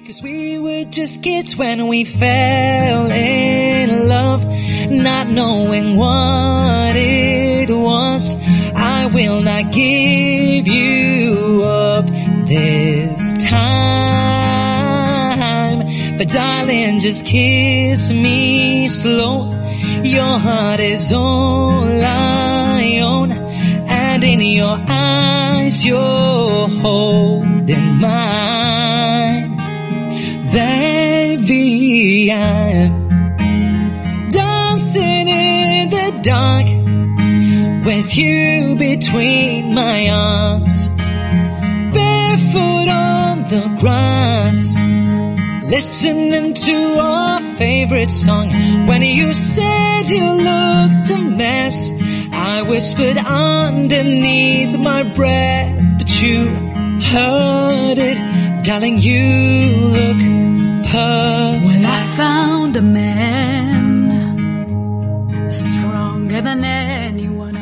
'Cause we were just kids when we fell in love, not knowing what it was. I will not give you up this time, but darling, just kiss me slow. Your heart is all I own, and in your eyes you're holding mine. Baby, I'm dancing in the dark with you between my arms, barefoot on the grass, listening to our favorite song. When you said you looked a mess, I whispered underneath my breath, but you heard it. Darling, you look perfect. Well, I found a man stronger than anyone